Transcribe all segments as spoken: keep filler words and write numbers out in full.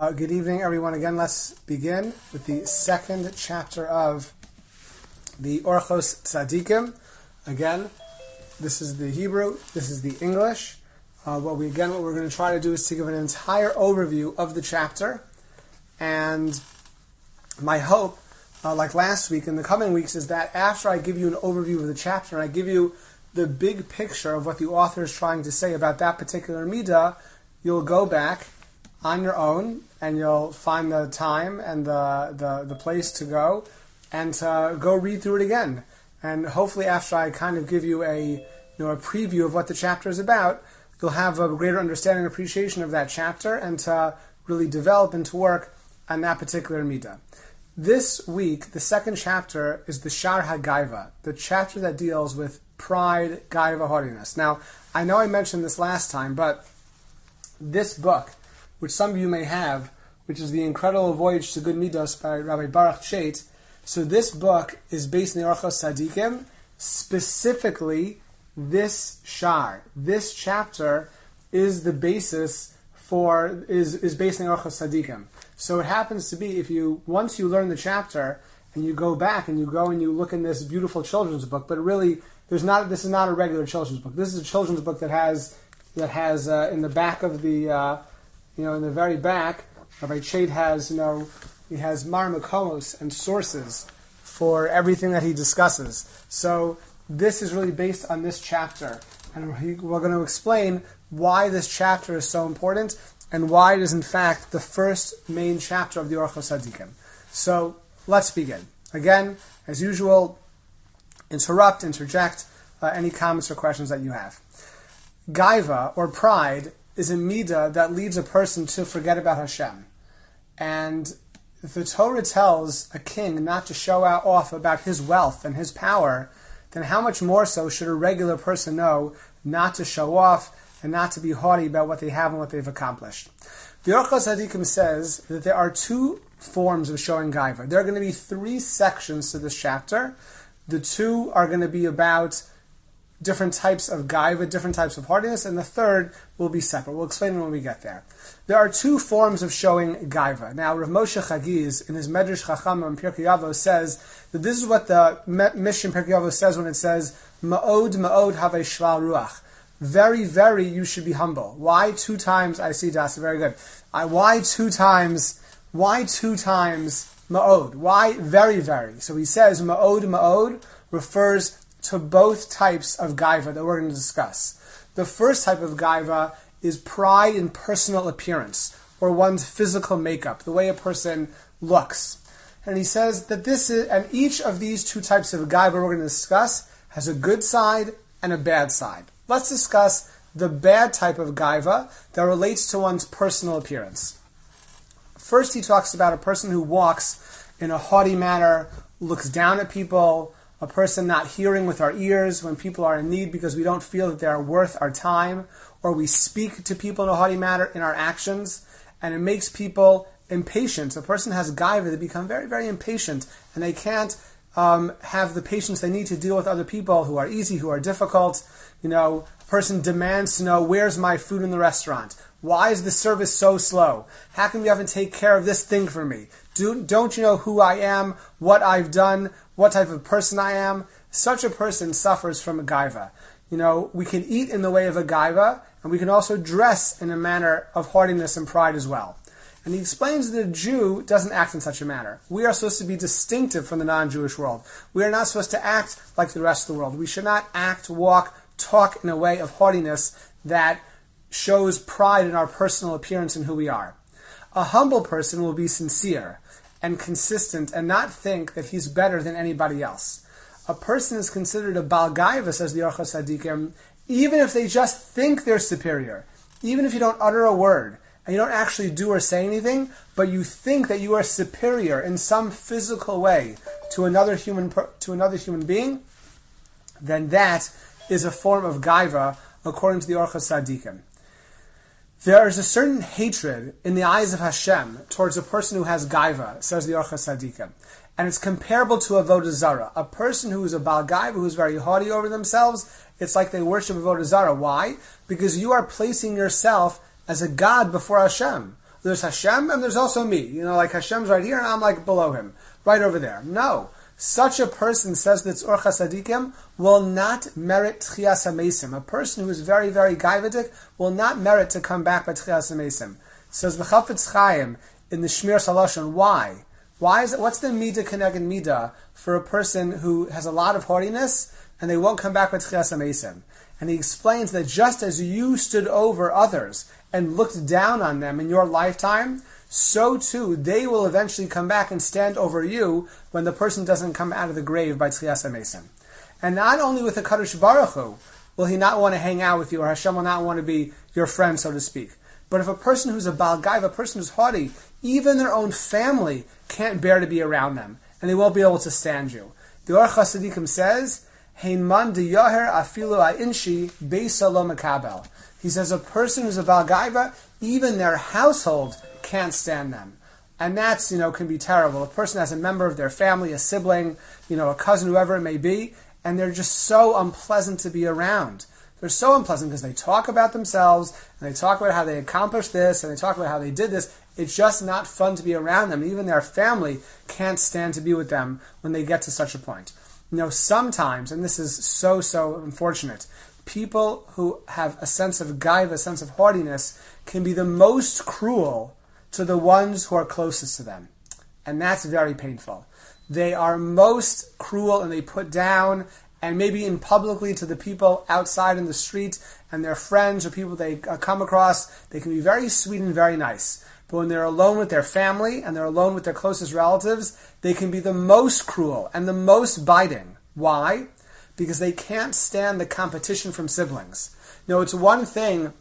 Uh, good evening, everyone. Again, let's begin with the second chapter of the Orchos Tzadikim. Again, this is the Hebrew, this is the English. Uh, what we again, what we're going to try to do is to give an entire overview of the chapter. And my hope, uh, like last week, in the coming weeks, is that after I give you an overview of the chapter and I give you the big picture of what the author is trying to say about that particular midah, you'll go back on your own, and you'll find the time and the, the, the place to go, and to go read through it again. And hopefully after I kind of give you a you know a preview of what the chapter is about, you'll have a greater understanding and appreciation of that chapter, and to really develop and to work on that particular midah. This week, the second chapter is the Shar HaGaiva, the chapter that deals with pride, gaiva, haughtiness. Now, I know I mentioned this last time, but this book, which some of you may have, which is The Incredible Voyage to Good Midos by Rabbi Baruch Chait. So this book is based in the Orchos Tzadikim, specifically this shar. This chapter is the basis for, is, is based in the Orchos Tzadikim. So it happens to be, if you, once you learn the chapter, and you go back and you go and you look in this beautiful children's book, but really, there's not, this is not a regular children's book. This is a children's book that has, that has uh, in the back of the, uh, You know, in the very back, Rabbi Chait has, you know, he has Mar Makomos and sources for everything that he discusses. So this is really based on this chapter, and we're going to explain why this chapter is so important and why it is in fact the first main chapter of the Orchos Tzadikim. So let's begin. Again, as usual, interrupt, interject uh, any comments or questions that you have. Gaiva, or pride, is a midah that leads a person to forget about Hashem. And if the Torah tells a king not to show out off about his wealth and his power, then how much more so should a regular person know not to show off and not to be haughty about what they have and what they've accomplished. The Orchos Tzadikim says that there are two forms of showing gaiva. There are going to be three sections to this chapter. The two are going to be about different types of gaiva, different types of haughtiness, and the third will be separate. We'll explain when we get there. There are two forms of showing gaiva. Now, Rav Moshe Chagiz, in his Medrash Chacham and Pirkei Avos, says that this is what the Mishnah Pirkei Avos says when it says, Ma'od, ma'od havei shlal ruach. Very, very, you should be humble. Why two times? I see, Das, very good. I, why two times? Why two times ma'od? Why very, very? So he says, ma'od, ma'od refers to both types of gaiva that we're going to discuss. The first type of gaiva is pride in personal appearance, or one's physical makeup, the way a person looks. And he says that this is, and each of these two types of gaiva we're going to discuss has a good side and a bad side. Let's discuss the bad type of gaiva that relates to one's personal appearance. First, he talks about a person who walks in a haughty manner, looks down at people, a person not hearing with our ears when people are in need because we don't feel that they are worth our time, or we speak to people in a haughty manner in our actions, and it makes people impatient. A person has gaiva, they become very, very impatient, and they can't um, have the patience they need to deal with other people who are easy, who are difficult. You know, a person demands to know, where's my food in the restaurant? Why is the service so slow? How come you haven't taken care of this thing for me? Do, don't you know who I am, what I've done, what type of person I am? Such a person suffers from a gaiva. You know, we can eat in the way of a gaiva, and we can also dress in a manner of haughtiness and pride as well. And he explains that a Jew doesn't act in such a manner. We are supposed to be distinctive from the non-Jewish world. We are not supposed to act like the rest of the world. We should not act, walk, talk in a way of haughtiness that shows pride in our personal appearance and who we are. A humble person will be sincere and consistent and not think that he's better than anybody else. A person is considered a Baal Gaiva, says the Orchos Tzadikim, even if they just think they're superior, even if you don't utter a word, and you don't actually do or say anything, but you think that you are superior in some physical way to another human to another human being, then that is a form of Gaiva, according to the Orchos Tzadikim. There is a certain hatred in the eyes of Hashem towards a person who has gaiva, says the Orchos Tzadikim. And it's comparable to Avodah Zarah. A person who is a Baal Gaiva, who is very haughty over themselves, it's like they worship Avodah Zarah. Why? Because you are placing yourself as a god before Hashem. There's Hashem and there's also me. You know, like Hashem's right here and I'm like below him, right over there. No. Such a person, says that Tzur Chasadikim, will not merit Tchias HaMesim. A person who is very, very gaivadik will not merit to come back by Tchias HaMesim. Says the Chafetz Chaim in the Shmir Salashon, why? Why is it? What's the midah keneged midah for a person who has a lot of haughtiness and they won't come back with Tchias HaMesim? And he explains that just as you stood over others and looked down on them in your lifetime, so too they will eventually come back and stand over you when the person doesn't come out of the grave by Tchias HaMesim. And not only with the Kadosh Baruch Hu will he not want to hang out with you, or Hashem will not want to be your friend, so to speak. But if a person who's a Baal Gaiva, a person who's haughty, even their own family can't bear to be around them, and they won't be able to stand you. The Orach HaSadikim says, Hein man de yaher afilu ha'inshi beisa lo mekabel. He says a person who's a Baal Gaiva, even their household can't stand them. And that's, you know, can be terrible. A person has a member of their family, a sibling, you know, a cousin, whoever it may be, and they're just so unpleasant to be around. They're so unpleasant because they talk about themselves, and they talk about how they accomplished this, and they talk about how they did this. It's just not fun to be around them. Even their family can't stand to be with them when they get to such a point. You know, sometimes, and this is so, so unfortunate, people who have a sense of gaiva, a sense of haughtiness, can be the most cruel to the ones who are closest to them. And that's very painful. They are most cruel and they put down, and maybe in publicly to the people outside in the street and their friends or people they come across, they can be very sweet and very nice. But when they're alone with their family and they're alone with their closest relatives, they can be the most cruel and the most biting. Why? Because they can't stand the competition from siblings. You know, it's one thing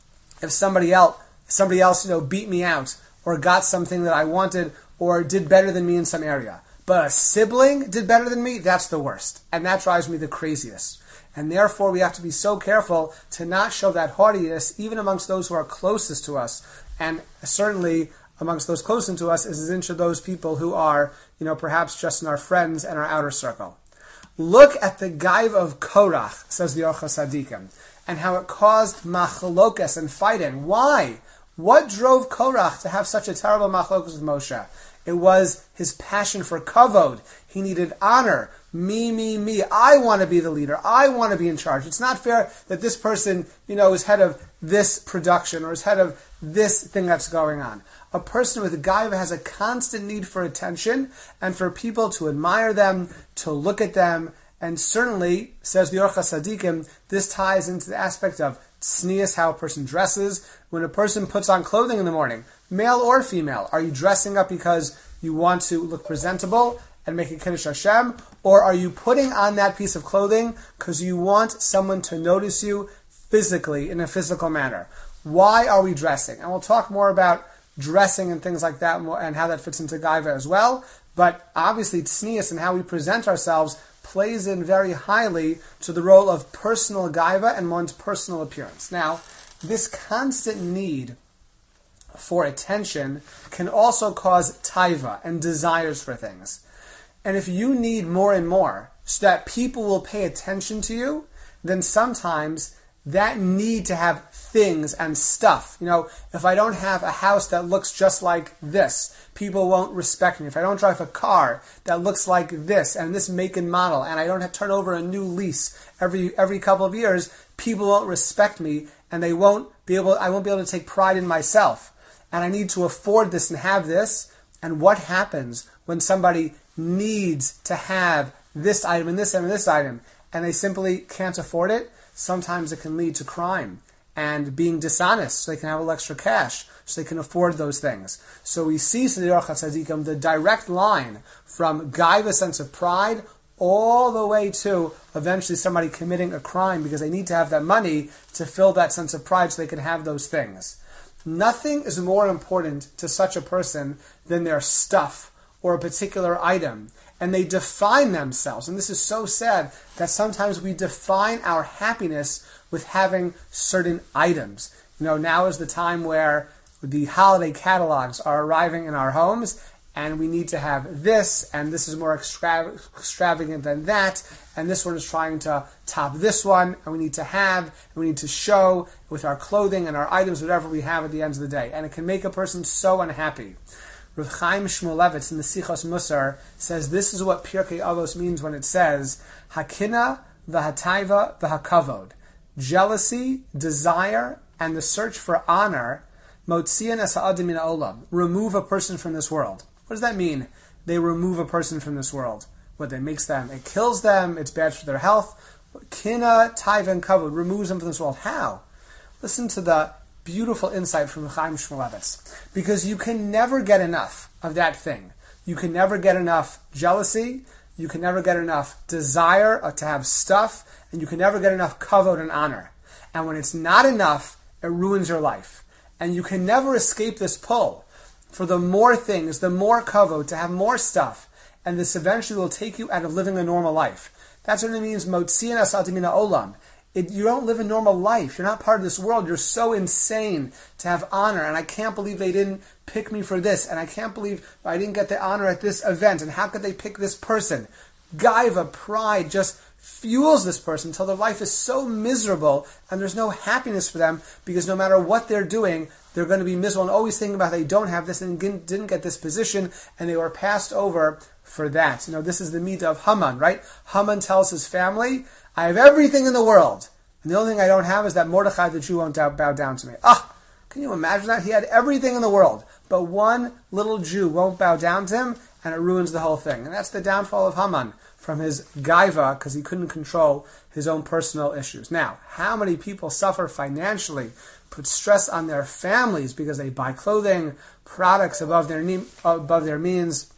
if somebody else, somebody else, you know, beat me out or got something that I wanted or did better than me in some area. But a sibling did better than me, that's the worst. And that drives me the craziest. And therefore we have to be so careful to not show that haughtiness even amongst those who are closest to us. And certainly amongst those closest to us is into those people who are, you know, perhaps just in our friends and our outer circle. Look at the Gaiva of Korach, says the Orach HaSadikim, and how it caused machlokas and fighting. Why? What drove Korach to have such a terrible machlokas with Moshe? It was his passion for kavod. He needed honor. Me, me, me. I want to be the leader. I want to be in charge. It's not fair that this person, you know, is head of this production or is head of this thing that's going on. A person with a gaiva has a constant need for attention and for people to admire them, to look at them. And certainly, says the Orach HaSadikim, this ties into the aspect of tznius, how a person dresses. When a person puts on clothing in the morning, male or female, are you dressing up because you want to look presentable and make a Kiddush Hashem? Or are you putting on that piece of clothing because you want someone to notice you physically, in a physical manner? Why are we dressing? And we'll talk more about dressing and things like that and how that fits into Gaiva as well. But obviously tznius and how we present ourselves plays in very highly to the role of personal Gaiva and one's personal appearance. Now, this constant need for attention can also cause taiva and desires for things. And if you need more and more so that people will pay attention to you, then sometimes that need to have things and stuff. You know, if I don't have a house that looks just like this, people won't respect me. If I don't drive a car that looks like this and this make and model, and I don't have to turn over a new lease every every couple of years, people won't respect me, and they won't be able. I won't be able to take pride in myself. And I need to afford this and have this. And what happens when somebody needs to have this item and this item and this item, and they simply can't afford it? Sometimes it can lead to crime and being dishonest so they can have a little extra cash, so they can afford those things. So we see, so the Orach HaSadikim, the direct line from Gaiva, sense of pride, all the way to eventually somebody committing a crime because they need to have that money to fill that sense of pride so they can have those things. Nothing is more important to such a person than their stuff or a particular item. And they define themselves. And this is so sad that sometimes we define our happiness with having certain items. You know, now is the time where the holiday catalogs are arriving in our homes, and we need to have this, and this is more extra- extravagant than that, and this one is trying to top this one, and we need to have, and we need to show with our clothing and our items, whatever we have at the end of the day. And it can make a person so unhappy. Rav Chaim Shmulevitz in the Sichos Musar says this is what Pirkei Avos means when it says, Hakina v'hataiva v'hakavod. Jealousy, desire, and the search for honor, motzian es ha'adim min ha'olam, remove a person from this world. What does that mean? They remove a person from this world. What, that makes them, it kills them, it's bad for their health. Kina, taiva, and kavod removes them from this world. How? Listen to the beautiful insight from Chaim Shmulevitz. Because you can never get enough of that thing. You can never get enough jealousy, you can never get enough desire to have stuff, and you can never get enough kavod and honor. And when it's not enough, it ruins your life. And you can never escape this pull for the more things, the more kavod, to have more stuff, and this eventually will take you out of living a normal life. That's what it means, motzian es ha'adim min ha'olam. It, you don't live a normal life. You're not part of this world. You're so insane to have honor, and I can't believe they didn't pick me for this, and I can't believe I didn't get the honor at this event, and how could they pick this person? Gaiva, pride, just fuels this person until their life is so miserable, and there's no happiness for them, because no matter what they're doing, they're going to be miserable and always thinking about they don't have this and didn't get this position, and they were passed over for that. You know, this is the midah of Haman, right? Haman tells his family, I have everything in the world, and the only thing I don't have is that Mordechai the Jew won't bow down to me. Ah, can you imagine that? He had everything in the world, but one little Jew won't bow down to him, and it ruins the whole thing. And that's the downfall of Haman from his gaiva, because he couldn't control his own personal issues. Now, how many people suffer financially, put stress on their families because they buy clothing, products above their ne- above their means,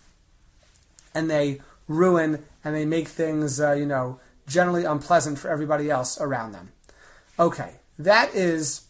and they ruin and they make things, uh, you know, generally unpleasant for everybody else around them. Okay, that is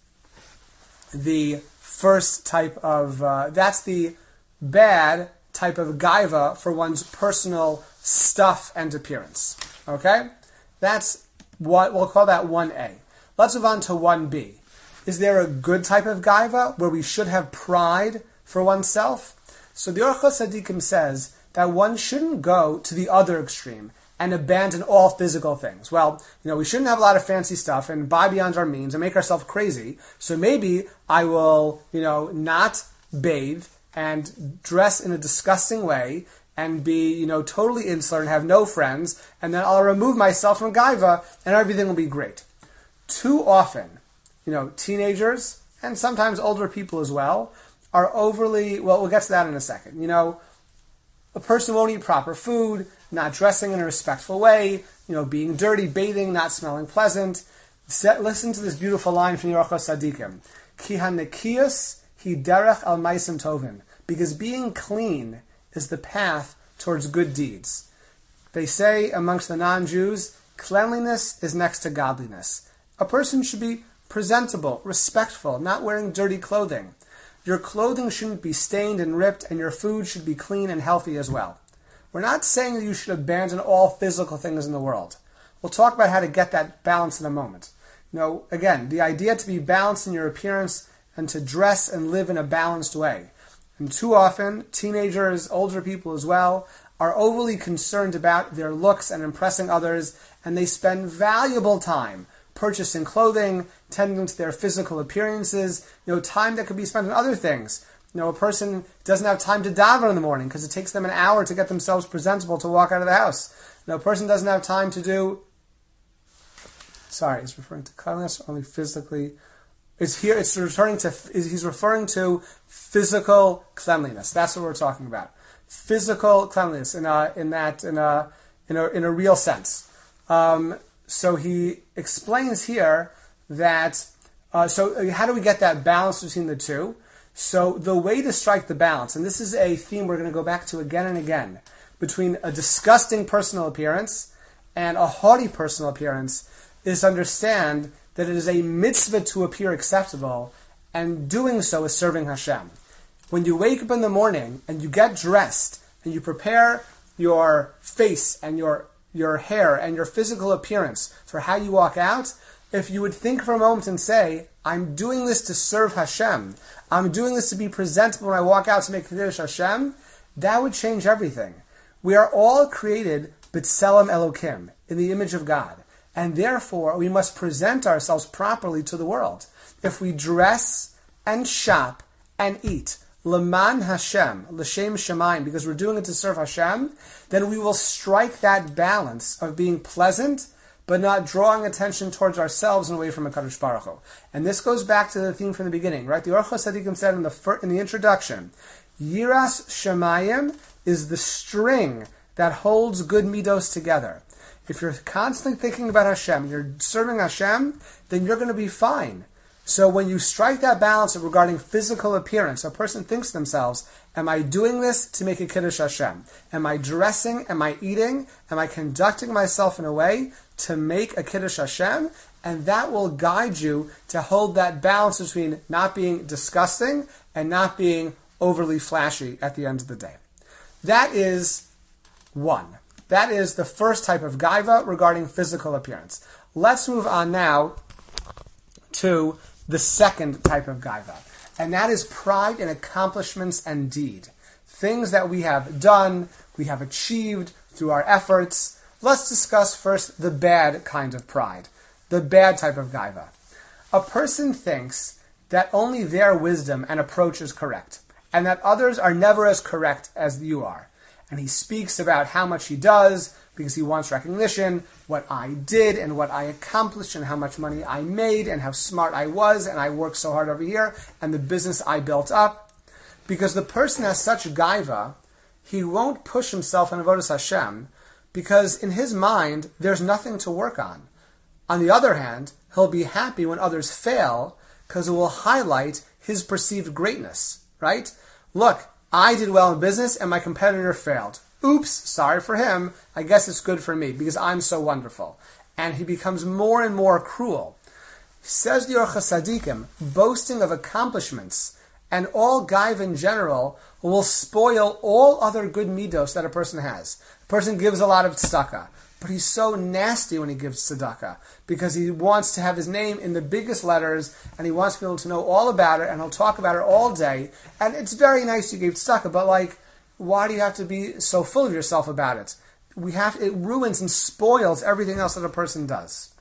the first type of, uh, that's the bad type of gaiva for one's personal stuff and appearance. Okay? That's what, we'll call that one A. Let's move on to one B. Is there a good type of gaiva where we should have pride for oneself? So the Orchos Tzadikim says that one shouldn't go to the other extreme and abandon all physical things. Well, you know, we shouldn't have a lot of fancy stuff and buy beyond our means and make ourselves crazy. So maybe I will, you know, not bathe and dress in a disgusting way and be, you know, totally insular and have no friends, and then I'll remove myself from gaiva and everything will be great. Too often, you know, teenagers and sometimes older people as well are overly, well, we'll get to that in a second. You know, a person won't eat proper food, not dressing in a respectful way, you know, being dirty, bathing, not smelling pleasant. Set, listen to this beautiful line from the Orchos Tzadikim. Ki hanekiyus hi derech al ma'asim tovim. Because being clean is the path towards good deeds. They say amongst the non-Jews, cleanliness is next to godliness. A person should be presentable, respectful, not wearing dirty clothing. Your clothing shouldn't be stained and ripped, and your food should be clean and healthy as well. We're not saying that you should abandon all physical things in the world. We'll talk about how to get that balance in a moment. You know, again, the idea to be balanced in your appearance and to dress and live in a balanced way. And too often, teenagers, older people as well, are overly concerned about their looks and impressing others, and they spend valuable time purchasing clothing, tending to their physical appearances, you know, time that could be spent on other things. You know, a person doesn't have time to daven in the morning because it takes them an hour to get themselves presentable to walk out of the house. You know, a person doesn't have time to do, sorry, he's referring to cleanliness only physically. It's here, it's referring to, he's referring to physical cleanliness. That's what we're talking about. Physical cleanliness in a, in that, in a, in a, in a real sense. Um, so he explains here that, uh, so how do we get that balance between the two? So the way to strike the balance, and this is a theme we're going to go back to again and again, between a disgusting personal appearance and a haughty personal appearance, is to understand that it is a mitzvah to appear acceptable, and doing so is serving Hashem. When you wake up in the morning and you get dressed and you prepare your face and your your hair and your physical appearance for how you walk out, if you would think for a moment and say, I'm doing this to serve Hashem, I'm doing this to be presentable when I walk out to make Kiddush Hashem, that would change everything. We are all created b'tselem Elokim, in the image of God. And therefore, we must present ourselves properly to the world. If we dress and shop and eat, Leman Hashem, L'Shem Shemayim, because we're doing it to serve Hashem, then we will strike that balance of being pleasant, but not drawing attention towards ourselves and away from HaKadosh Baruch Hu. And this goes back to the theme from the beginning, right? The Orchos Tzadikim said in the fir- in the introduction, Yiras Shemayim is the string that holds good midos together. If you're constantly thinking about Hashem, you're serving Hashem, then you're going to be fine. So when you strike that balance regarding physical appearance, a person thinks to themselves, am I doing this to make a Kiddush Hashem? Am I dressing? Am I eating? Am I conducting myself in a way to make a Kiddush Hashem? And that will guide you to hold that balance between not being disgusting and not being overly flashy at the end of the day. That is one. That is the first type of gaiva regarding physical appearance. Let's move on now to the second type of gaiva, and that is pride in accomplishments and deed. Things that we have done, we have achieved through our efforts. Let's discuss first the bad kind of pride, the bad type of gaiva. A person thinks that only their wisdom and approach is correct, and that others are never as correct as you are. And he speaks about how much he does because he wants recognition, what I did and what I accomplished and how much money I made and how smart I was and I worked so hard over here and the business I built up. Because the person has such gaiva, he won't push himself in avodas Hashem because in his mind there's nothing to work on. On the other hand, he'll be happy when others fail because it will highlight his perceived greatness, right? Look, I did well in business and my competitor failed. Oops, sorry for him. I guess it's good for me because I'm so wonderful. And he becomes more and more cruel. Says the Orchos Tzadikim, boasting of accomplishments and all gaiva in general will spoil all other good midos that a person has. A person gives a lot of tzedakah, but he's so nasty when he gives tzedakah because he wants to have his name in the biggest letters and he wants people to know all about it and he'll talk about it all day. And it's very nice you gave tzedakah, but like, why do you have to be so full of yourself about it? We have it ruins and spoils everything else that a person does.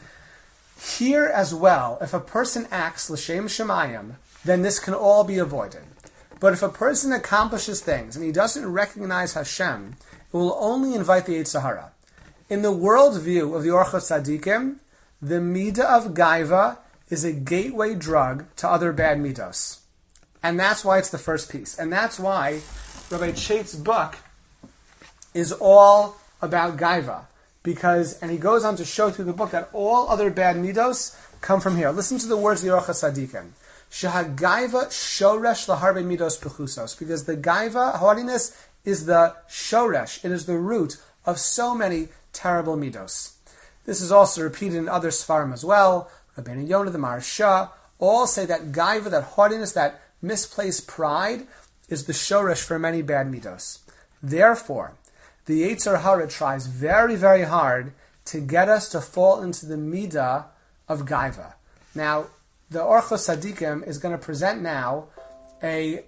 Here as well, if a person acts l'shem shemayim, then this can all be avoided. But if a person accomplishes things and he doesn't recognize Hashem, it will only invite the Yetzer Hara. In the worldview of the Orchos Tzadikim, the midah of gaiva is a gateway drug to other bad midos. And that's why it's the first piece. And that's why Rabbi Chait's book is all about gaiva. Because, and he goes on to show through the book that all other bad midos come from here. Listen to the words of the Orchos Tzadikim. Shehagaiva shoresh laharbe midos pechusos. Because the gaiva, haughtiness, is the shoresh. It is the root of so many terrible midos. This is also repeated in other Sfarim as well. Rabbeinu Yonah, the Maharsha, all say that gaiva, that haughtiness, that misplaced pride, is the shoresh for many bad midos. Therefore, the Yetzer Hara tries very, very hard to get us to fall into the midah of gaiva. Now, the Orchos Tzadikim is going to present now a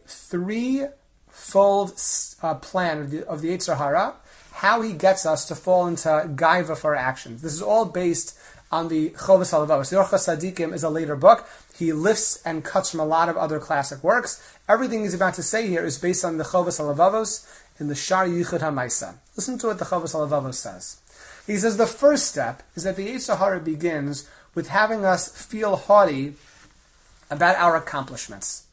three-fold uh, plan of the, of the Yetzer Hara, how he gets us to fall into gaiva for our actions. This is all based on the Chovos HaLevavos. The Orchos Tzadikim is a later book. He lifts and cuts from a lot of other classic works. Everything he's about to say here is based on the Chovos HaLevavos in the Shar Yichud HaMaisa. Listen to what the Chovos HaLevavos says. He says the first step is that the Yetzer Hara begins with having us feel haughty about our accomplishments.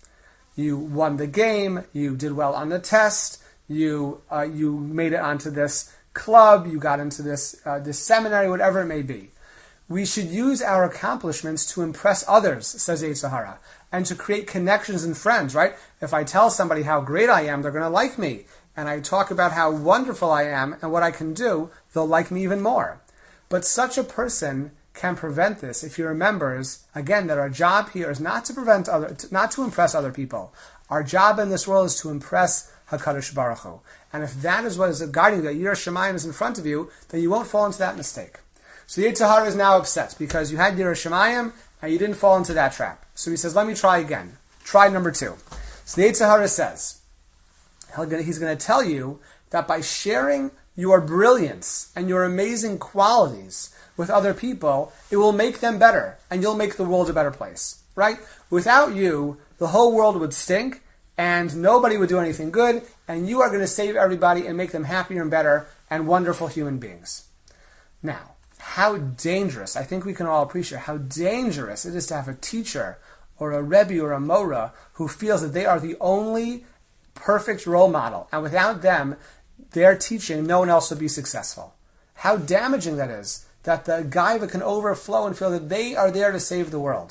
You won the game, you did well on the test, you uh, you made it onto this club, you got into this uh, this seminary, whatever it may be. We should use our accomplishments to impress others, says Yetzer Hara, and to create connections and friends, right? If I tell somebody how great I am, they're going to like me. And I talk about how wonderful I am and what I can do, they'll like me even more. But such a person can prevent this if he remembers, again, that our job here is not to prevent other, not to impress other people. Our job in this world is to impress HaKadosh Baruch Hu. And if that is what is guiding you, that Yiras Shamayim is in front of you, then you won't fall into that mistake. So the Yetzer Hara is now upset because you had Yiras Shamayim and you didn't fall into that trap. So he says, let me try again. Try number two. So the Yetzer Hara says, He's going to tell you that by sharing your brilliance and your amazing qualities with other people, it will make them better, and you'll make the world a better place, right? Without you, the whole world would stink, and nobody would do anything good, and you are going to save everybody and make them happier and better and wonderful human beings. Now, how dangerous, I think we can all appreciate how dangerous it is to have a teacher or a rebbe or a mora who feels that they are the only perfect role model, and without them, their teaching, no one else would be successful. How damaging that is, that the gaiva can overflow and feel that they are there to save the world.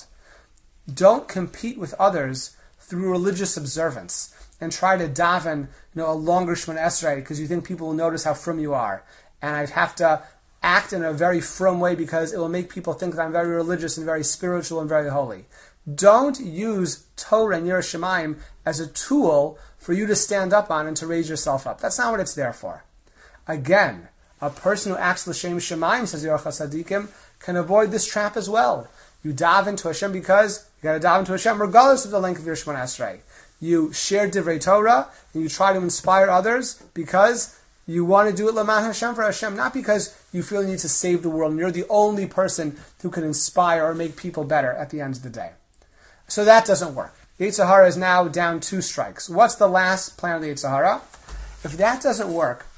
Don't compete with others through religious observance and try to daven, you know, a longer Shemona Esrei because you think people will notice how frum you are. And I'd have to act in a very frum way because it will make people think that I'm very religious and very spiritual and very holy. Don't use Torah and Yiras Shamayim as a tool for you to stand up on and to raise yourself up. That's not what it's there for. Again, a person who acts l'shem Shamayim, says Yorach HaSadikim, can avoid this trap as well. You daven to Hashem because you got to daven to Hashem regardless of the length of your Shemona Esrei. You share Divrei Torah and you try to inspire others because you want to do it l'man Hashem for Hashem, not because you feel you need to save the world and you're the only person who can inspire or make people better at the end of the day. So that doesn't work. Yetzer Hara is now down two strikes. What's the last plan of the Yetzer Hara? If that doesn't work,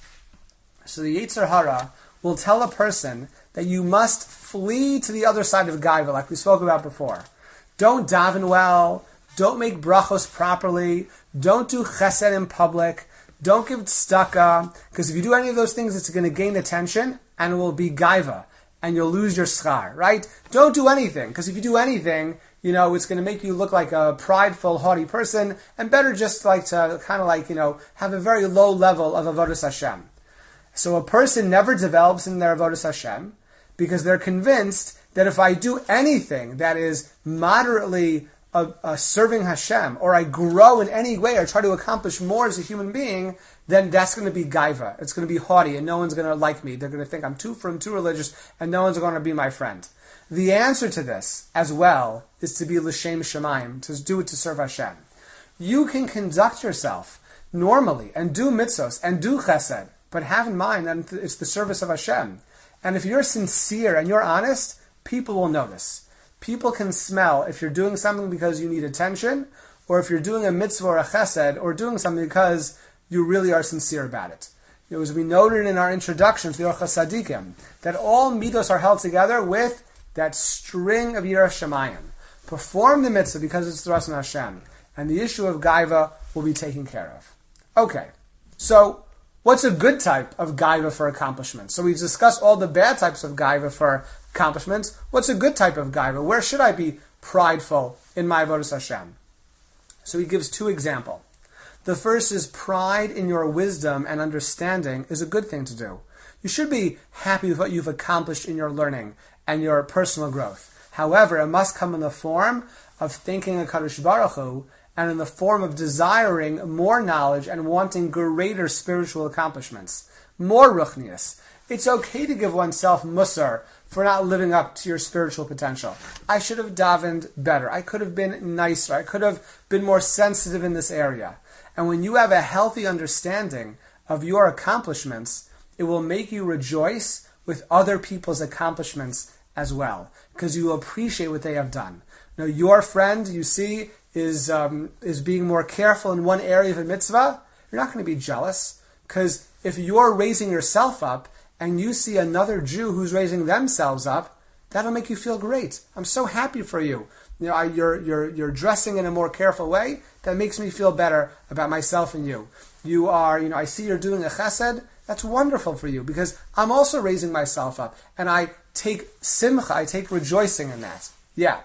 so the Yetzer Hara will tell a person that you must flee to the other side of Gaiva, like we spoke about before. Don't daven well, don't make brachos properly, don't do chesed in public, don't give tzedakah, because if you do any of those things, it's going to gain attention, and it will be Gaiva, and you'll lose your schar, right? Don't do anything, because if you do anything, you know, it's going to make you look like a prideful, haughty person, and better just like to kind of like, you know, have a very low level of avodas Hashem. So a person never develops in their avodas Hashem because they're convinced that if I do anything that is moderately uh, uh, serving Hashem, or I grow in any way, or try to accomplish more as a human being, then that's going to be gaiva. It's going to be haughty, and no one's going to like me. They're going to think I'm too from too religious, and no one's going to be my friend. The answer to this, as well, is to be l'shem shamayim, to do it to serve Hashem. You can conduct yourself normally, and do mitzvos, and do chesed, but have in mind that it's the service of Hashem. And if you're sincere and you're honest, people will notice. People can smell if you're doing something because you need attention, or if you're doing a mitzvah or a chesed, or doing something because you really are sincere about it. It was we noted in our introduction to the Yorach HaSadikim that all midos are held together with that string of Yiras Shamayim. Perform the mitzvah because it's the Ratzon Hashem, and the issue of gaiva will be taken care of. Okay, so what's a good type of gaiva for accomplishments? So we discussed all the bad types of gaiva for accomplishments. What's a good type of gaiva? Where should I be prideful in my avodas Hashem? So he gives two examples. The first is pride in your wisdom and understanding is a good thing to do. You should be happy with what you've accomplished in your learning and your personal growth. However, it must come in the form of thinking of Kadosh Baruch Hu and in the form of desiring more knowledge and wanting greater spiritual accomplishments, more ruchnius. It's okay to give oneself musar for not living up to your spiritual potential. I should have davened better. I could have been nicer. I could have been more sensitive in this area. And when you have a healthy understanding of your accomplishments, it will make you rejoice with other people's accomplishments as well, because you will appreciate what they have done. Now, your friend, you see, is um, is being more careful in one area of a mitzvah. You're not going to be jealous, because if you're raising yourself up and you see another Jew who's raising themselves up, that'll make you feel great. I'm so happy for you. You know, I, you're you're you're dressing in a more careful way. That makes me feel better about myself and you. You are, you know, I see you're doing a chesed. That's wonderful for you because I'm also raising myself up, and I take simcha, I take rejoicing in that. Yeah.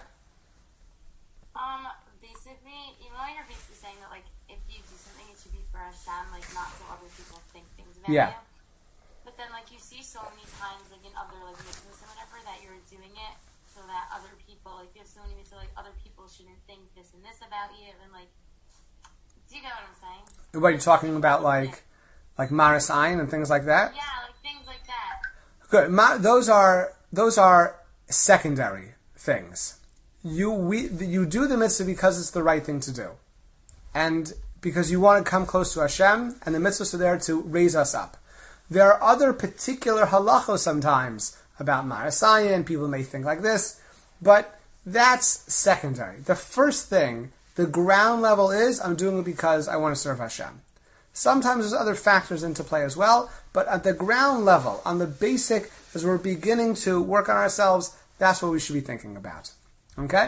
Um, basically, you know, you're basically saying that like if you do something, it should be for Hashem, like not so other people think things about yeah. you. But then, like you see so many times, like in other like mitzvahs and whatever, that you're doing it so that other people, like you have so many mitzvahs, like other people shouldn't think this and this about you, and like, do you get what I'm saying? What are you talking about, like? Yeah. Like Maris Ayin and things like that? Yeah, like things like that. Good. Ma- those are those are secondary things. You we you do the mitzvah because it's the right thing to do, and because you want to come close to Hashem, and the mitzvahs are there to raise us up. There are other particular halachos sometimes about Marasayan. People may think like this, but that's secondary. The first thing, the ground level is, I'm doing it because I want to serve Hashem. Sometimes there's other factors into play as well, but at the ground level, on the basic, as we're beginning to work on ourselves, that's what we should be thinking about. Okay?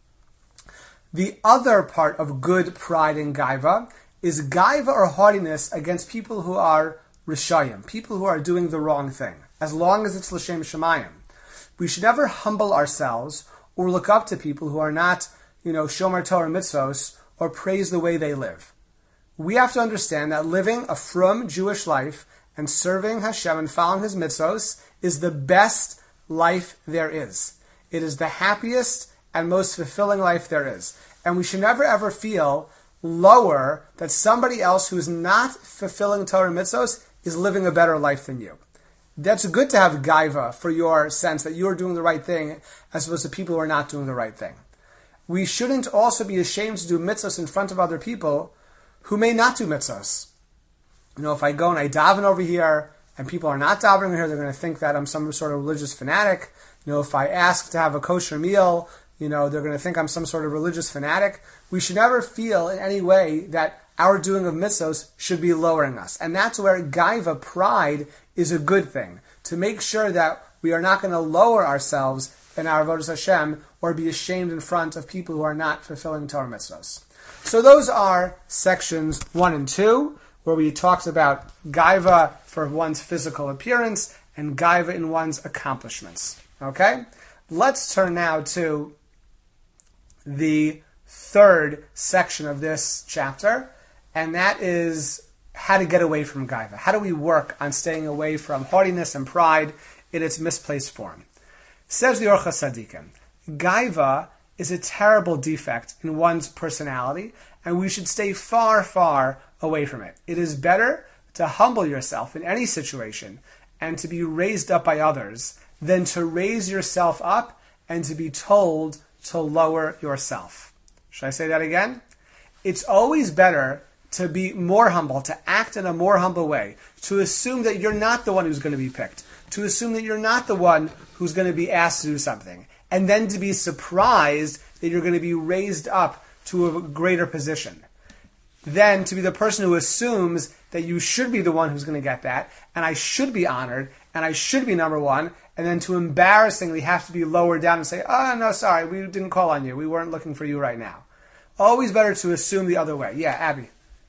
The other part of good pride and gaiva is gaiva or haughtiness against people who are rishayim, people who are doing the wrong thing, as long as it's l'shem shemayim. We should never humble ourselves or look up to people who are not, you know, shomer Torah mitzvos, or praise the way they live. We have to understand that living a frum Jewish life and serving Hashem and following His mitzvos is the best life there is. It is the happiest and most fulfilling life there is. And we should never ever feel lower that somebody else who is not fulfilling Torah mitzvos is living a better life than you. That's good to have gaiva for your sense that you're doing the right thing as opposed to people who are not doing the right thing. We shouldn't also be ashamed to do mitzvahs in front of other people who may not do mitzvahs. You know, if I go and I daven over here and people are not davening here, they're going to think that I'm some sort of religious fanatic. You know, if I ask to have a kosher meal, you know, they're going to think I'm some sort of religious fanatic. We should never feel in any way that our doing of mitzvahs should be lowering us. And that's where gaiva, pride, is a good thing. To make sure that we are not going to lower ourselves in our avodas Hashem or be ashamed in front of people who are not fulfilling Torah mitzvahs. So those are sections one and two, where we talked about gaiva for one's physical appearance and gaiva in one's accomplishments. Okay? Let's turn now to the third section of this chapter, and that is how to get away from gaiva. How do we work on staying away from haughtiness and pride in its misplaced form? Says the Orchos Tzadikim, gaiva is a terrible defect in one's personality, and we should stay far, far away from it. It is better to humble yourself in any situation and to be raised up by others than to raise yourself up and to be told to lower yourself. Should I say that again? It's always better to be more humble, to act in a more humble way, to assume that you're not the one who's going to be picked, to assume that you're not the one who's going to be asked to do something, and then to be surprised that you're going to be raised up to a greater position. Then to be the person who assumes that you should be the one who's going to get that, and I should be honored, and I should be number one, and then to embarrassingly have to be lowered down and say, oh, no, sorry, we didn't call on you. We weren't looking for you right now. Always better to assume the other way. Yeah, Abby.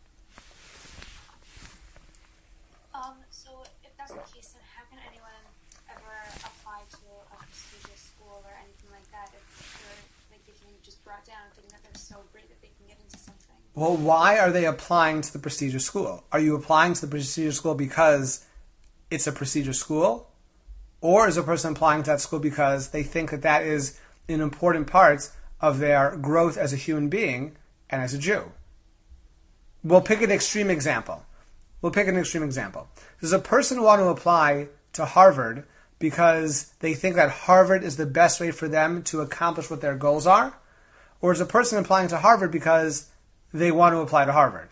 Um, so if that's the case, then how can anyone ever apply to a prestigious school or anything like that if they're like they can just brought down thinking that they're so great that they can get into something? Well, why are they applying to the prestigious school? Are you applying to the prestigious school because it's a prestigious school? Or is a person applying to that school because they think that that is an important part of their growth as a human being and as a Jew? We'll pick an extreme example. We'll pick an extreme example. Does a person want to apply to Harvard because they think that Harvard is the best way for them to accomplish what their goals are? Or is a person applying to Harvard because they want to apply to Harvard?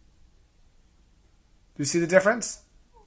Do you see the difference?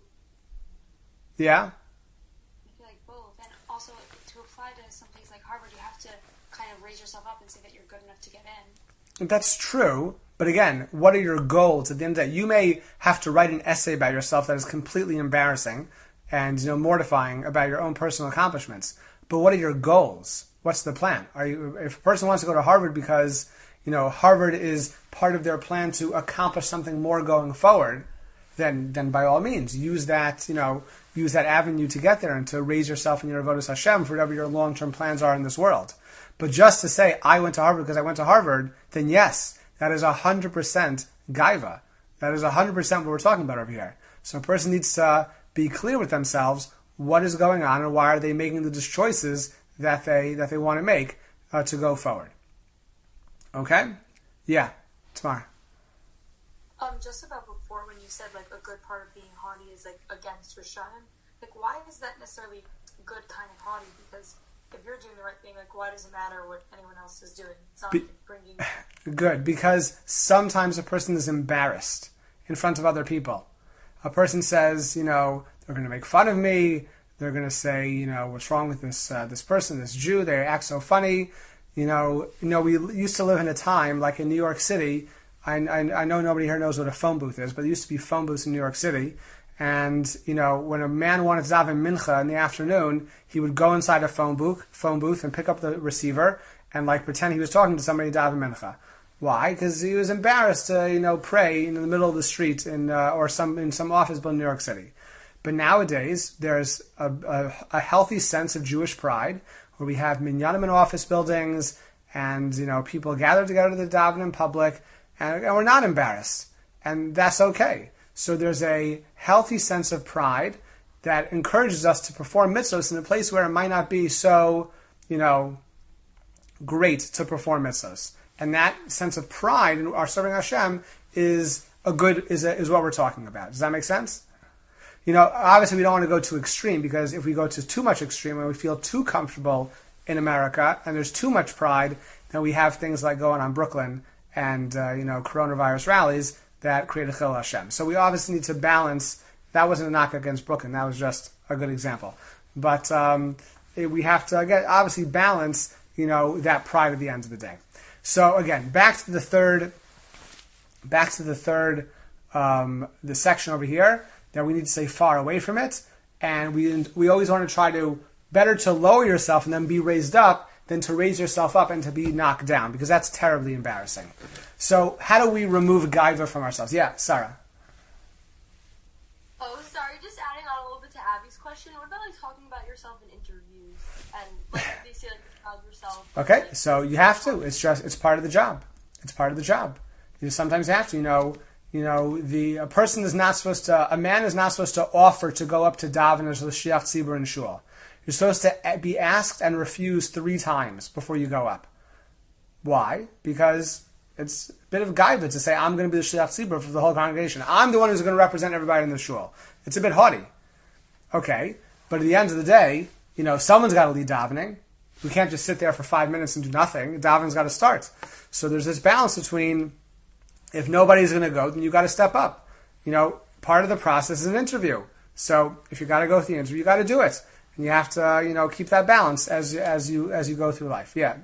Yeah? I feel like both. And also, to apply to someplace like Harvard, you have to kind of raise yourself up and say that you're good enough to get in. That's true. But again, what are your goals at the end of the day? You may have to write an essay about yourself that is completely embarrassing and, you know, mortifying about your own personal accomplishments. But what are your goals? What's the plan? Are you, if a person wants to go to Harvard because, you know, Harvard is part of their plan to accomplish something more going forward, then then by all means use that, you know, use that avenue to get there and to raise yourself in your avodas Hashem for whatever your long-term plans are in this world. But just to say, I went to Harvard because I went to Harvard, then yes, that is one hundred percent gaiva. That is one hundred percent what we're talking about over here. So a person needs to be clear with themselves what is going on and why are they making the choices that they that they want to make uh, to go forward. Okay? Yeah. Tamar. Um, just about before when you said like a good part of being haughty is like against Rishayim, like why is that necessarily good kind of haughty? Because if you're doing the right thing, like why does it matter what anyone else is doing? It's not Be- bringing. Good, because sometimes a person is embarrassed in front of other people. A person says, you know, they're going to make fun of me. They're going to say, you know, what's wrong with this uh, this person, this Jew? They act so funny. You know, you know, we used to live in a time like in New York City. I, I, I know nobody here knows what a phone booth is, but there used to be phone booths in New York City. And, you know, when a man wanted to daven mincha in the afternoon, he would go inside a phone booth, phone booth and pick up the receiver and, like, pretend he was talking to somebody daven mincha. Why? Because he was embarrassed to, you know, pray in the middle of the street in, uh, or some in some office building in New York City. But nowadays, there's a, a, a healthy sense of Jewish pride where we have minyanim in office buildings and, you know, people gather together to the daven in public and, and we're not embarrassed. And that's okay. So there's a healthy sense of pride that encourages us to perform mitzvahs in a place where it might not be so, you know, great to perform mitzvahs. And that sense of pride in our serving Hashem is a good is a, is what we're talking about. Does that make sense? You know, obviously we don't want to go too extreme, because if we go to too much extreme and we feel too comfortable in America and there's too much pride, then we have things like going on Brooklyn and uh, you know, coronavirus rallies that create a chil Hashem. So we obviously need to balance. That wasn't a knock against Brooklyn. That was just a good example. But um, it, we have to again obviously balance, you know, that pride at the end of the day. So again, back to the third, back to the third, um, the section over here. That we need to stay far away from it, and we we always want to try to better to lower yourself and then be raised up than to raise yourself up and to be knocked down, because that's terribly embarrassing. So how do we remove gaiva from ourselves? Yeah, Sarah. Oh, sorry, just adding on a little bit to Abby's question. What about like talking about yourself in interviews and like they say like about yourself? Okay, like, so you have to. It's just it's part of the job. It's part of the job. You sometimes have to. You know. You know, the a person is not supposed to, a man is not supposed to offer to go up to daven as a shiach tzibur in shul. You're supposed to be asked and refused three times before you go up. Why? Because it's a bit of gaiva to say, I'm going to be the shiach tzibur for the whole congregation. I'm the one who's going to represent everybody in the shul. It's a bit haughty. Okay, but at the end of the day, you know, someone's got to lead davening. We can't just sit there for five minutes and do nothing. Davening's got to start. So there's this balance between, if nobody's going to go, then you got to step up. You know, part of the process is an interview. So if you got to go through the interview, you got to do it, and you have to, uh, you know, keep that balance as as you as you go through life. Yeah.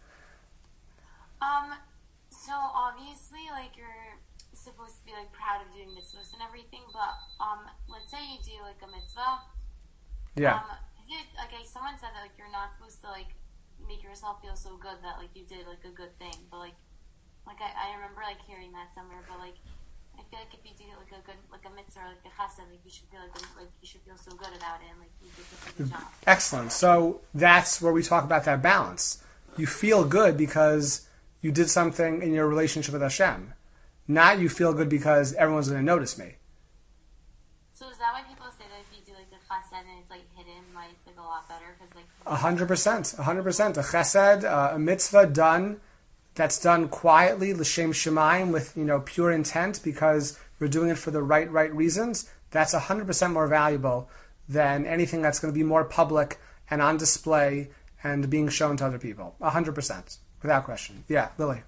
Um. So obviously, like you're supposed to be like proud of doing mitzvahs and everything, but um, let's say you do like a mitzvah. Yeah. Um, you, like I, someone said that like you're not supposed to like make yourself feel so good that like you did like a good thing, but like. Like, I, I remember, like, hearing that somewhere, but, like, I feel like if you do, like, a good, like, a mitzvah or, like, a chesed, like, you should feel, like, like, you should feel so good about it, and, like, you did such a good job. Excellent. So that's where we talk about that balance. You feel good because you did something in your relationship with Hashem. Not you feel good because everyone's going to notice me. So is that why people say that if you do, like, the chesed and it's, like, hidden, like, it's, like, a lot better? Because, like... A hundred percent. A hundred percent. A chesed, uh, a mitzvah done... that's done quietly, l'shem shemayim, with, you know, pure intent, because we're doing it for the right, right reasons, that's one hundred percent more valuable than anything that's going to be more public and on display and being shown to other people. one hundred percent. Without question. Yeah, Lily.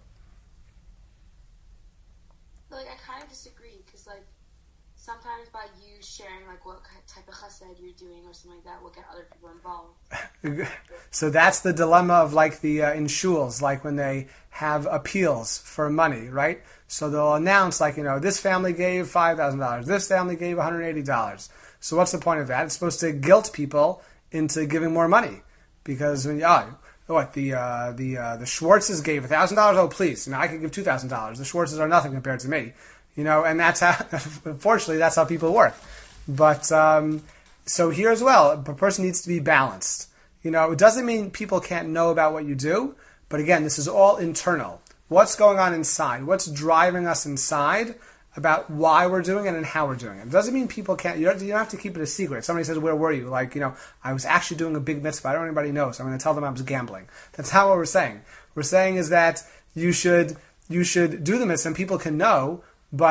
Like, I kind of disagree, because, like, sometimes by you sharing, like, what type of chesed you're doing or something like that will get other people involved. So that's the dilemma of, like, the uh, in shuls, like when they have appeals for money, right? So they'll announce, like, you know, this family gave five thousand dollars, this family gave one hundred eighty dollars. So what's the point of that? It's supposed to guilt people into giving more money. Because when you, oh, what, the uh, the uh, the Schwartzes gave one thousand dollars? Oh, please, you know, I could give two thousand dollars. The Schwartzes are nothing compared to me. You know, and that's how, unfortunately, that's how people work. But, um, so here as well, a person needs to be balanced. You know, it doesn't mean people can't know about what you do, but again, this is all internal. What's going on inside? What's driving us inside about why we're doing it and how we're doing it? It doesn't mean people can't, you don't, you don't have to keep it a secret. Somebody says, where were you? Like, you know, I was actually doing a big mitzvah. I don't want anybody to know, so I'm going to tell them I was gambling. That's not what we're saying. We're saying is that you should, you should do the mitzvah and people can know, but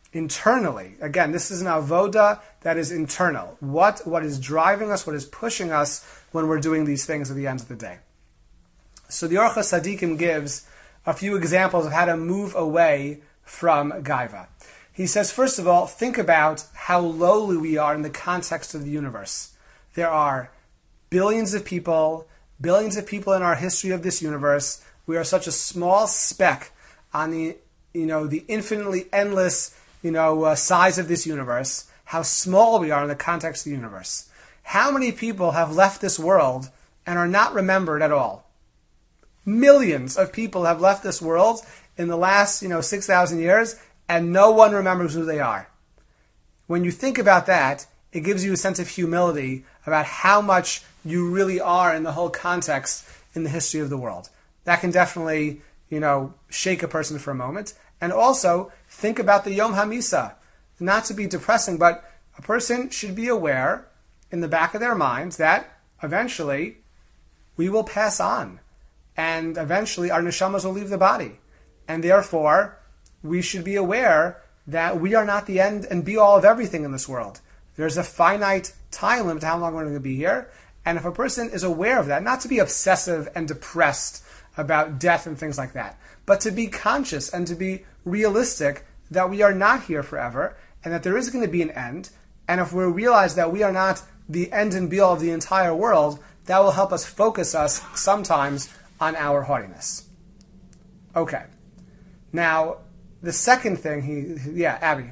internally. Again, this is an avoda that is internal. What, what is driving us, what is pushing us when we're doing these things at the end of the day. So the Orchos Tzadikim gives a few examples of how to move away from gaiva. He says, first of all, think about how lowly we are in the context of the universe. There are billions of people, billions of people in our history of this universe. We are such a small speck on the, you know, the infinitely endless, you know, uh, size of this universe. How small we are in the context of the universe. How many people have left this world and are not remembered at all? Millions of people have left this world in the last, you know, six thousand years, and no one remembers who they are. When you think about that, it gives you a sense of humility about how much you really are in the whole context in the history of the world. That can definitely, you know, shake a person for a moment. And also, think about the Yom HaMisa. Not to be depressing, but a person should be aware in the back of their minds that eventually we will pass on. And eventually our neshamas will leave the body. And therefore, we should be aware that we are not the end and be all of everything in this world. There's a finite time limit to how long we're going to be here. And if a person is aware of that, not to be obsessive and depressed about death and things like that, but to be conscious and to be realistic that we are not here forever and that there is going to be an end. And if we realize that we are not the end and be all of the entire world, that will help us focus us sometimes on our haughtiness. Okay. Now, the second thing, he, yeah, Abby.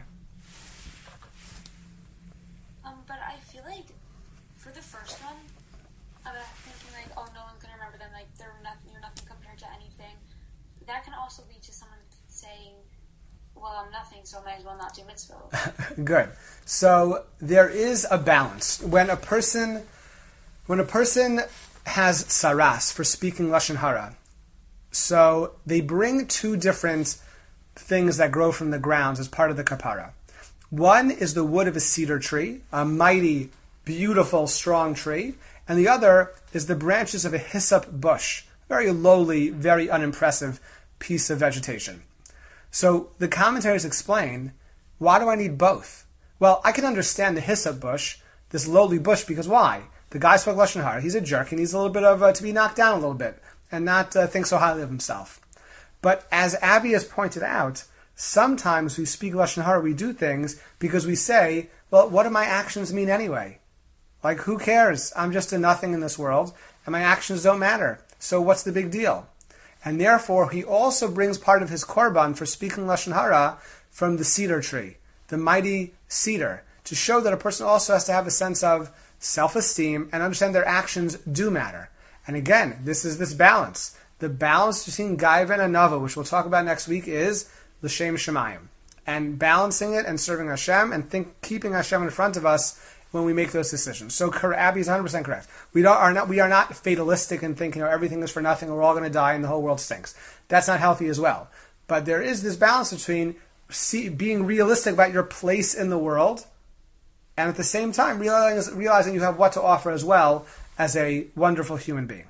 Um, but I feel like for the first one, about thinking like, oh, no one's gonna remember them, like they're nothing, you're nothing compared to anything. That can also lead to someone saying, well, I'm nothing, so I might as well not do mitzvah. Good. So there is a balance when a person, when a person has saras for speaking lashon hara. So they bring two different things that grow from the grounds as part of the kapara. One is the wood of a cedar tree, a mighty, beautiful, strong tree, and the other is the branches of a hyssop bush, very lowly, very unimpressive piece of vegetation. So the commentaries explain, why do I need both? Well, I can understand the hyssop bush, this lowly bush, because why? The guy spoke lashon hara. He's a jerk. He needs a little bit of uh, to be knocked down a little bit and not uh, think so highly of himself. But as Abby has pointed out, sometimes we speak lashon hara, we do things because we say, well, what do my actions mean anyway? Like, who cares? I'm just a nothing in this world, and my actions don't matter. So what's the big deal? And therefore, he also brings part of his korban for speaking lashon hara from the cedar tree, the mighty cedar, to show that a person also has to have a sense of self-esteem and understand their actions do matter. And again, this is this balance. The balance between gaiva and anava, which we'll talk about next week, is l'shem shemayim. And balancing it and serving Hashem and think, keeping Hashem in front of us when we make those decisions. So Abby is one hundred percent correct. We don't, are not we are not fatalistic and thinking, you know, everything is for nothing, we're all going to die and the whole world stinks. That's not healthy as well. But there is this balance between see, being realistic about your place in the world and at the same time realizing, realizing you have what to offer as well as a wonderful human being.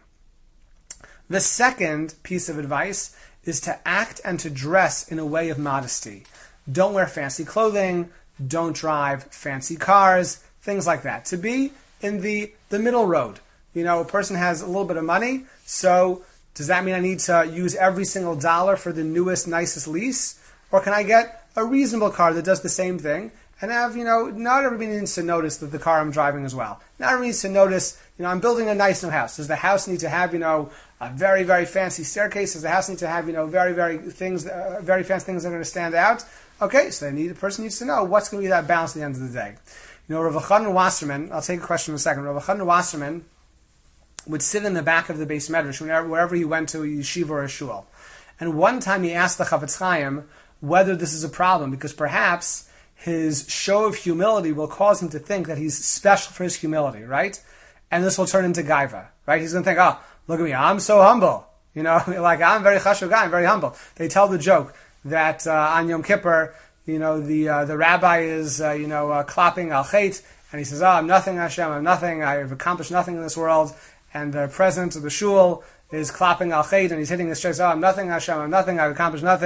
The second piece of advice is to act and to dress in a way of modesty. Don't wear fancy clothing, don't drive fancy cars, things like that. To be in the, the middle road. You know, a person has a little bit of money, so does that mean I need to use every single dollar for the newest, nicest lease? Or can I get a reasonable car that does the same thing and have, you know, not everybody needs to notice that the car I'm driving as well. Not everybody needs to notice, you know, I'm building a nice new house. Does the house need to have, you know, a very, very fancy staircase? Does the house need to have, you know, very, very things, uh, very fancy things that are going to stand out? Okay, so the person needs to know what's going to be that balance at the end of the day. You know, Rav Chanan Wasserman, I'll take a question in a second. Rav Chanan Wasserman would sit in the back of the Beis Medrash whenever, wherever he went to a yeshiva or a shul. And one time he asked the Chavetz Chaim whether this is a problem, because perhaps his show of humility will cause him to think that he's special for his humility, right? And this will turn into gaiva, right? He's going to think, oh, look at me, I'm so humble. You know, like, I'm very chashuv guy, I'm very humble. They tell the joke that uh, on Yom Kippur, you know, the uh, the rabbi is, uh, you know, uh, clapping al chait, and he says, oh, I'm nothing, Hashem, I'm nothing, I've accomplished nothing in this world. And the president of the shul is clapping al chait, and he's hitting his chest, oh, I'm nothing, Hashem, I'm nothing, I've accomplished nothing.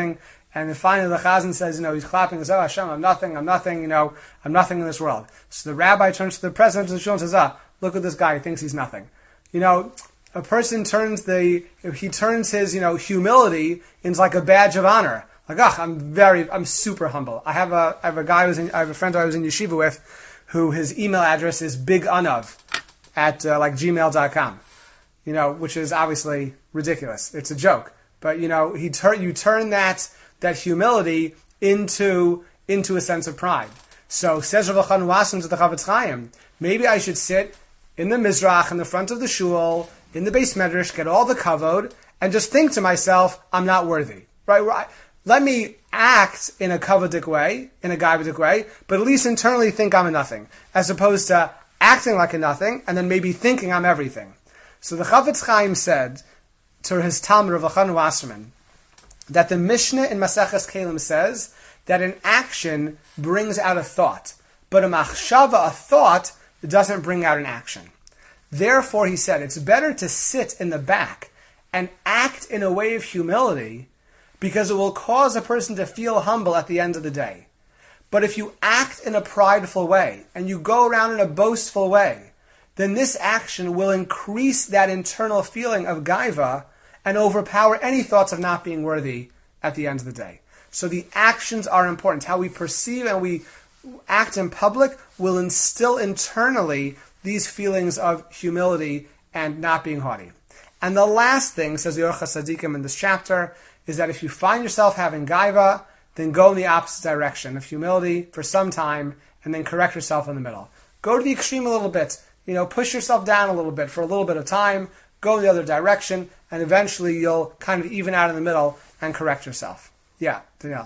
And then finally the Chazan says, you know, he's clapping, he says, oh Hashem, I'm nothing, I'm nothing, you know, I'm nothing in this world. So the rabbi turns to the president of the shul and says, ah, look at this guy, he thinks he's nothing. You know, a person turns the, he turns his, you know, humility into like a badge of honor. Like, ugh, I'm very, I'm super humble. I have a, I have a guy who's in, I have a friend who I was in yeshiva with, who his email address is biganav at uh, like gmail dot com. You know, which is obviously ridiculous. It's a joke. But, you know, he tur- you turn that, that humility into, into a sense of pride. So, says Rav Elchanan Wasserman to the Chafetz Chaim, maybe I should sit in the Mizrach, in the front of the shul, in the Beis Medrash, get all the kavod, and just think to myself, I'm not worthy. Right? right? Let me act in a kavodic way, in a gaivadik way, but at least internally think I'm a nothing, as opposed to acting like a nothing, and then maybe thinking I'm everything. So the Chafetz Chaim said to his Talmud Rav Elchanan Wasserman that the Mishnah in Maseches Kelim says that an action brings out a thought, but a machshava, a thought, doesn't bring out an action. Therefore, he said, it's better to sit in the back and act in a way of humility because it will cause a person to feel humble at the end of the day. But if you act in a prideful way and you go around in a boastful way, then this action will increase that internal feeling of gaiva and overpower any thoughts of not being worthy at the end of the day. So the actions are important. How we perceive and we act in public will instill internally these feelings of humility and not being haughty. And the last thing, says the Orchos Tzadikim in this chapter, is that if you find yourself having gaiva, then go in the opposite direction of humility for some time, and then correct yourself in the middle. Go to the extreme a little bit. You know, push yourself down a little bit for a little bit of time, go in the other direction, and eventually you'll kind of even out in the middle and correct yourself. Yeah, Danielle.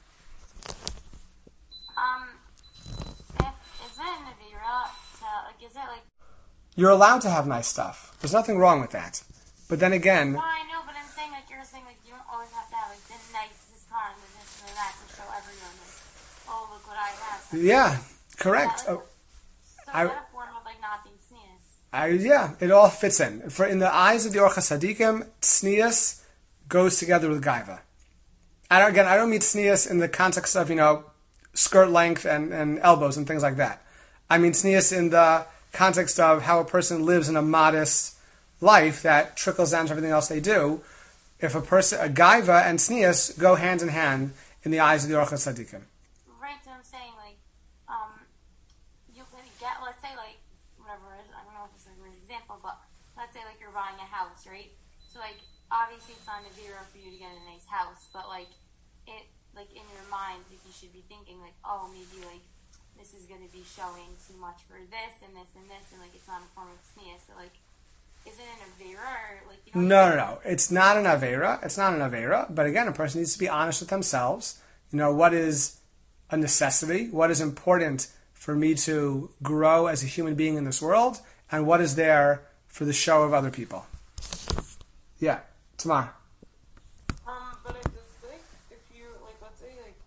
Um, if, is it an avira to, like, is it like... You're allowed to have nice stuff. There's nothing wrong with that. But then again... No, I know, but I'm saying, like, you're saying, like, you don't always have to have, like, the nicest car and the this and the that to show everyone, like, oh, look what I have. Yeah, correct. Yeah, like, oh, so I, is that a form of, like, not being sneeze? I, yeah, it all fits in. For in the eyes of the Orchos Tzadikim, tznius goes together with gaiva. I don't, again, I don't mean tznius in the context of, you know, skirt length and, and elbows and things like that. I mean tznius in the context of how a person lives in a modest life that trickles down to everything else they do. If a person, a gaiva and tznius go hand in hand in the eyes of the Orchos Tzadikim. Right, so I'm saying, like, um, you could get, let's say, like, whatever it is, I don't know if it's a great example, but let's say, like, you're buying a house, right? So, like, obviously it's not a zero for you to get a nice house, but, like, it, like, in your mind, like, you should be thinking, like, oh, maybe, like, this is going to be showing too much for this and this and this, and, like, it's not a form of tznius, so, like, is it an avera, or, like, you know... No, no, no. It's not an avera. It's not an avera. But again, a person needs to be honest with themselves. You know, what is a necessity? What is important for me to grow as a human being in this world? And what is there for the show of other people? Yeah, tomorrow.